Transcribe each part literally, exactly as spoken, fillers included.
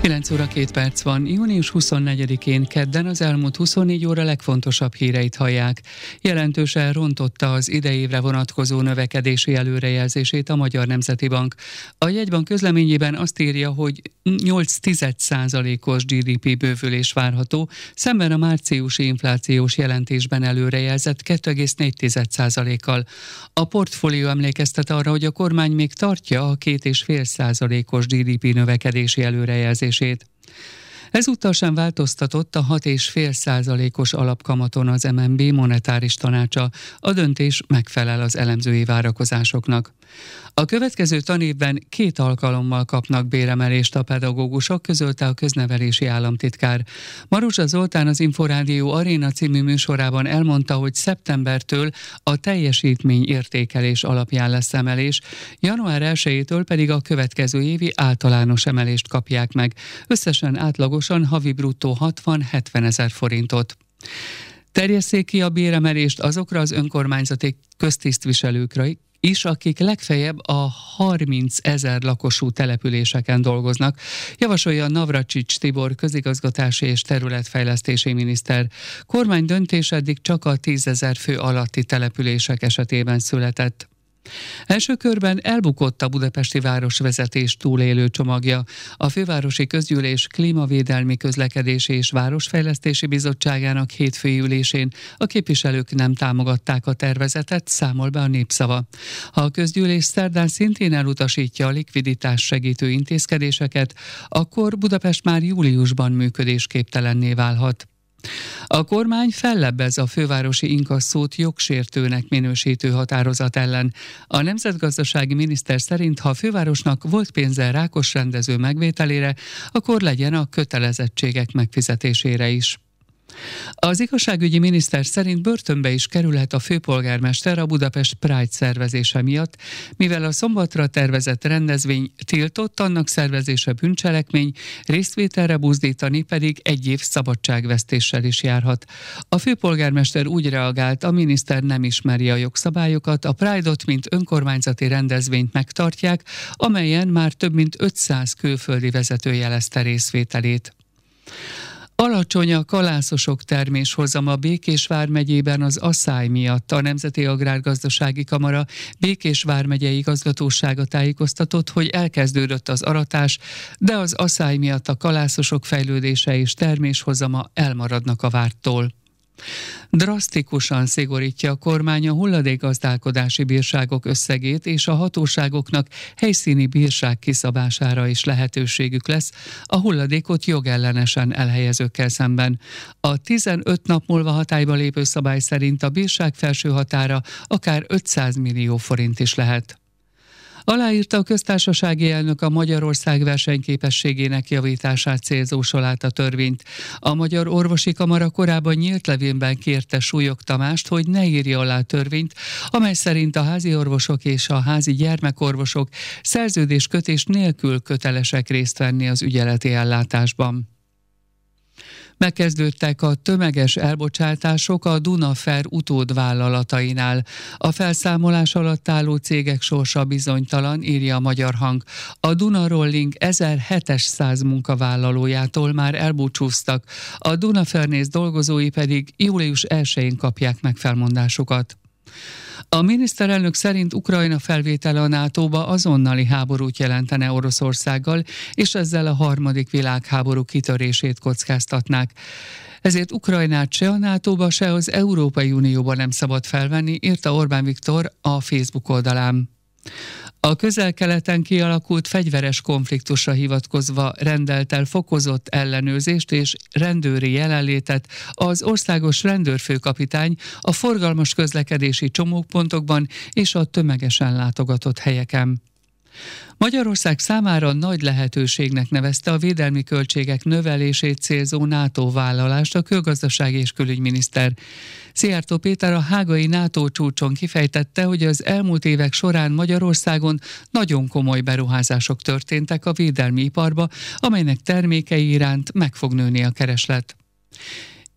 kilenc óra két perc van, június huszonnegyedikén kedden az elmúlt huszonnégy óra legfontosabb híreit hallják. Jelentősen rontotta az idei évre vonatkozó növekedési előrejelzését a Magyar Nemzeti Bank. A jegybank közleményében azt írja, hogy nyolc tized százalékos gé dé pé bővülés várható, szemben a márciusi inflációs jelentésben előrejelzett kettő egész négy tized százalékkal. A portfólió emlékeztet arra, hogy a kormány még tartja a két egész öt százalékos gé dé pé növekedési előrejelzését. Ezúttal sem változtatott a hat egész öt százalékos alapkamaton az em en bé monetáris tanácsa. A döntés megfelel az elemzői várakozásoknak. A következő tanévben két alkalommal kapnak béremelést a pedagógusok, közölte a köznevelési államtitkár. Maruzsa Zoltán az Inforádió Aréna című műsorában elmondta, hogy szeptembertől a teljesítmény értékelés alapján lesz emelés, január elsejétől pedig a következő évi általános emelést kapják meg. Összesen átlagosan havi bruttó hatvan-hetven ezer forintot. Terjesszék ki a béremelést azokra az önkormányzati köztisztviselőkre is, akik legfeljebb a harminc ezer lakosú településeken dolgoznak, javasolja Navracsics Tibor közigazgatási és területfejlesztési miniszter. Kormány döntés eddig csak a tízezer fő alatti települések esetében született. Első körben elbukott a budapesti városvezetés túlélő csomagja. A fővárosi közgyűlés klímavédelmi közlekedési és városfejlesztési bizottságának hétfői ülésén a képviselők nem támogatták a tervezetet, számol be a Népszava. Ha a közgyűlés szerdán szintén elutasítja a likviditás segítő intézkedéseket, akkor Budapest már júliusban működésképtelenné válhat. A kormány fellebbez a fővárosi inkasszót jogsértőnek minősítő határozat ellen. A nemzetgazdasági miniszter szerint, ha a fővárosnak volt pénze rákos rendező megvételére, akkor legyen a kötelezettségek megfizetésére is. Az igazságügyi miniszter szerint börtönbe is kerülhet a főpolgármester a Budapest Pride szervezése miatt, mivel a szombatra tervezett rendezvény tiltott, annak szervezése bűncselekmény, részvételre buzdítani pedig egy év szabadságvesztéssel is járhat. A főpolgármester úgy reagált, a miniszter nem ismeri a jogszabályokat, a Pride-ot mint önkormányzati rendezvényt megtartják, amelyen már több mint ötszáz külföldi vezető jelezte részvételét. Alacsony a kalászosok terméshozama Békés vármegyében az aszály miatt. A Nemzeti Agrárgazdasági Kamara Békés vármegyei igazgatósága tájékoztatott, hogy elkezdődött az aratás, de az aszály miatt a kalászosok fejlődése és terméshozama elmaradnak a vártól. Drasztikusan szigorítja a kormány a hulladékgazdálkodási bírságok összegét, és a hatóságoknak helyszíni bírság kiszabására is lehetőségük lesz a hulladékot jogellenesen elhelyezőkkel szemben. A tizenöt nap múlva hatályba lépő szabály szerint a bírság felső határa akár ötszáz millió forint is lehet. Aláírta a köztársasági elnök a Magyarország versenyképességének javítását célzó Soláta törvényt. A Magyar Orvosi Kamara korábban nyílt levélben kérte Súlyog Tamást, hogy ne írja alá törvényt, amely szerint a házi orvosok és a házi gyermekorvosok szerződéskötés nélkül kötelesek részt venni az ügyeleti ellátásban. Megkezdődtek a tömeges elbocsátások a Dunafer utódvállalatainál. A felszámolás alatt álló cégek sorsa bizonytalan, írja a Magyar Hang. A Duna Rolling ezerhétszáz munkavállalójától már elbúcsúztak, a Dunafernész dolgozói pedig július elsején kapják meg felmondásukat. A miniszterelnök szerint Ukrajna felvétele a nátóba azonnali háborút jelentene Oroszországgal, és ezzel a harmadik világháború kitörését kockáztatnák. Ezért Ukrajnát se a nátóba, se az Európai Unióba nem szabad felvenni, írta Orbán Viktor a Facebook oldalán. A Közel-Keleten kialakult fegyveres konfliktusra hivatkozva rendelt el fokozott ellenőrzést és rendőri jelenlétet az országos rendőrfőkapitány a forgalmas közlekedési csomópontokban és a tömegesen látogatott helyeken. Magyarország számára nagy lehetőségnek nevezte a védelmi költségek növelését célzó NATO vállalást a külgazdasági és külügyminiszter. Szijjártó Péter a hágai NATO csúcson kifejtette, hogy az elmúlt évek során Magyarországon nagyon komoly beruházások történtek a védelmi iparba, amelynek termékei iránt meg fog nőni a kereslet.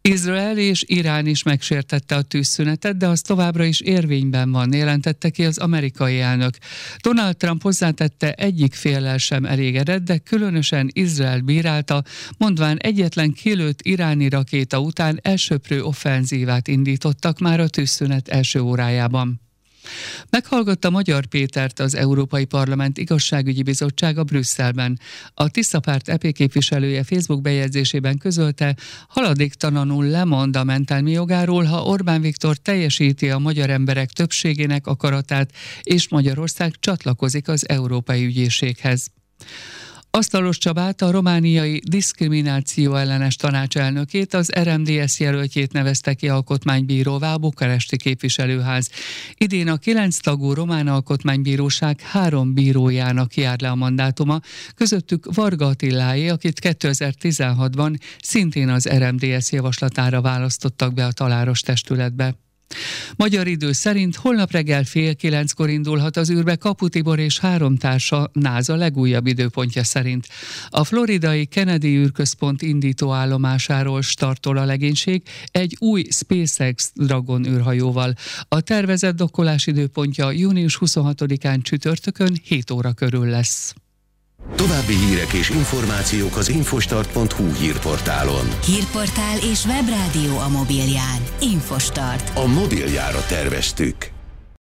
Izrael és Irán is megsértette a tűzszünetet, de az továbbra is érvényben van, jelentette ki az amerikai elnök. Donald Trump hozzátette, egyik féllel sem elégedett, de különösen Izrael bírálta, mondván egyetlen kilőtt iráni rakéta után elsöprő offenzívát indítottak már a tűzszünet első órájában. Meghallgatta Magyar Pétert az Európai Parlament Igazságügyi Bizottsága Brüsszelben. A Tisza Párt é pé képviselője Facebook bejegyzésében közölte, haladéktalanul lemond a mentelmi jogáról, ha Orbán Viktor teljesíti a magyar emberek többségének akaratát, és Magyarország csatlakozik az Európai Ügyészséghez. Asztalos Csabát, a romániai diszkrimináció ellenes tanácselnökét, az er em dé es jelöltjét nevezte ki alkotmánybíróvá a bukaresti képviselőház. Idén a kilenc tagú román alkotmánybíróság három bírójának jár le a mandátuma, közöttük Varga Attiláé, akit kétezer-tizenhatban szintén az er em dé es javaslatára választottak be a taláros testületbe. Magyar idő szerint holnap reggel fél kilenckor indulhat az űrbe Kapu Tibor és három társa NASA legújabb időpontja szerint. A floridai Kennedy űrközpont indítóállomásáról startol a legénység egy új SpaceX Dragon űrhajóval. A tervezett dokkolás időpontja június huszonhatodikán csütörtökön hét óra körül lesz. További hírek és információk az infostart pont hu hírportálon. Hírportál és webrádió a mobilján. Infostart. A mobiljára terveztük.